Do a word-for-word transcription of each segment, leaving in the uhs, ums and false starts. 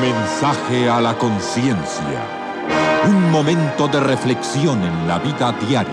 Mensaje a la conciencia. Un momento de reflexión en la vida diaria.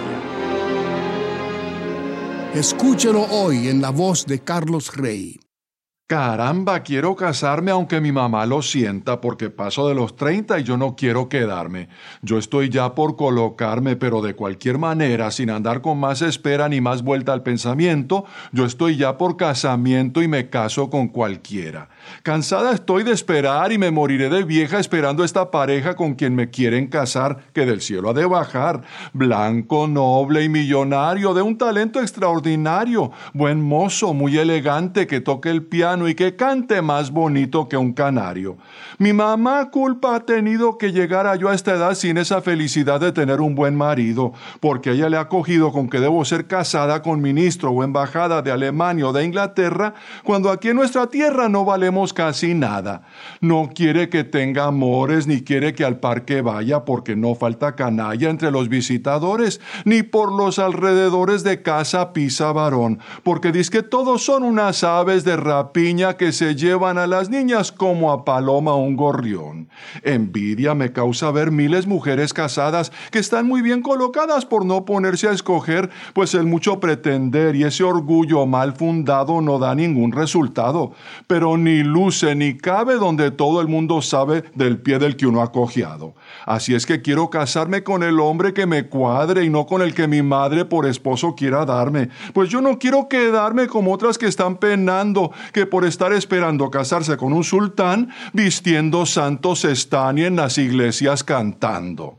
Escúchelo hoy en la voz de Carlos Rey. Caramba, quiero casarme aunque mi mamá lo sienta porque paso de los treinta y yo no quiero quedarme. Yo estoy ya por colocarme, pero de cualquier manera, sin andar con más espera ni más vuelta al pensamiento, yo estoy ya por casamiento y me caso con cualquiera. Cansada estoy de esperar y me moriré de vieja esperando esta pareja con quien me quieren casar, que del cielo ha de bajar. Blanco, noble y millonario, de un talento extraordinario, buen mozo, muy elegante, que toque el piano y que cante más bonito que un canario. Mi mamá culpa ha tenido que llegar a yo a esta edad sin esa felicidad de tener un buen marido, porque ella le ha cogido con que debo ser casada con ministro o embajada de Alemania o de Inglaterra, cuando aquí en nuestra tierra no valemos casi nada. No quiere que tenga amores, ni quiere que al parque vaya, porque no falta canalla entre los visitadores, ni por los alrededores de casa pisa varón, porque dice que todos son unas aves de rapiña que se llevan a las niñas como a paloma o un gorrión. Envidia me causa ver miles mujeres casadas que están muy bien colocadas por no ponerse a escoger, pues el mucho pretender y ese orgullo mal fundado no da ningún resultado, pero ni luce ni cabe donde todo el mundo sabe del pie del que uno ha cojeado. Así es que quiero casarme con el hombre que me cuadre y no con el que mi madre por esposo quiera darme, pues yo no quiero quedarme como otras que están penando, que por estar esperando casarse con un sultán, vistiendo santos están y en las iglesias cantando.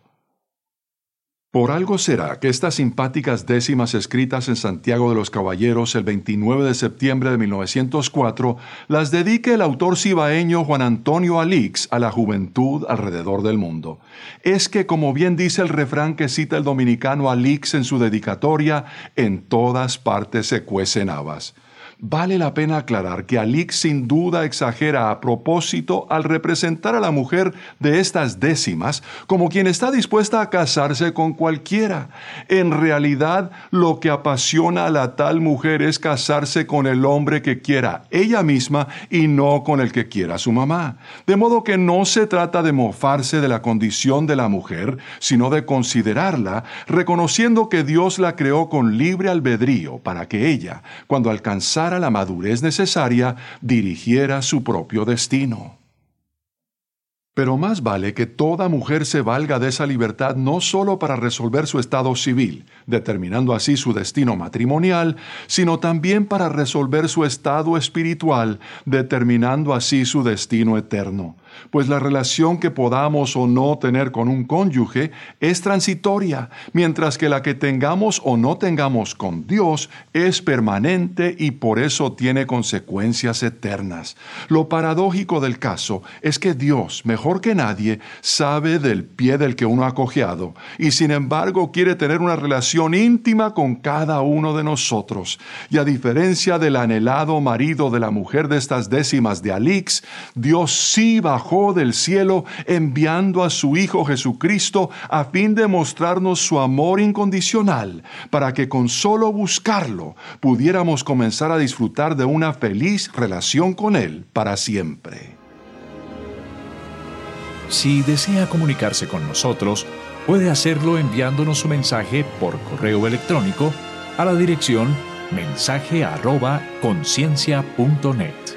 Por algo será que estas simpáticas décimas escritas en Santiago de los Caballeros el veintinueve de septiembre de mil novecientos cuatro las dedique el autor cibaeño Juan Antonio Alix a la juventud alrededor del mundo. Es que, como bien dice el refrán que cita el dominicano Alix en su dedicatoria, en todas partes se cuecen habas. Vale la pena aclarar que Alix sin duda exagera a propósito al representar a la mujer de estas décimas como quien está dispuesta a casarse con cualquiera. En realidad, lo que apasiona a la tal mujer es casarse con el hombre que quiera ella misma y no con el que quiera su mamá. De modo que no se trata de mofarse de la condición de la mujer, sino de considerarla, reconociendo que Dios la creó con libre albedrío para que ella, cuando alcanzara a la madurez necesaria, dirigiera su propio destino. Pero más vale que toda mujer se valga de esa libertad no solo para resolver su estado civil, determinando así su destino matrimonial, sino también para resolver su estado espiritual, determinando así su destino eterno. Pues la relación que podamos o no tener con un cónyuge es transitoria, mientras que la que tengamos o no tengamos con Dios es permanente y por eso tiene consecuencias eternas. Lo paradójico del caso es que Dios, mejor que nadie, sabe del pie del que uno ha cojeado y sin embargo quiere tener una relación íntima con cada uno de nosotros. Y a diferencia del anhelado marido de la mujer de estas décimas de Alix, Dios sí bajó del cielo enviando a su Hijo Jesucristo a fin de mostrarnos su amor incondicional, para que con solo buscarlo pudiéramos comenzar a disfrutar de una feliz relación con Él para siempre. Si desea comunicarse con nosotros, puede hacerlo enviándonos su mensaje por correo electrónico a la dirección mensaje arroba conciencia punto net.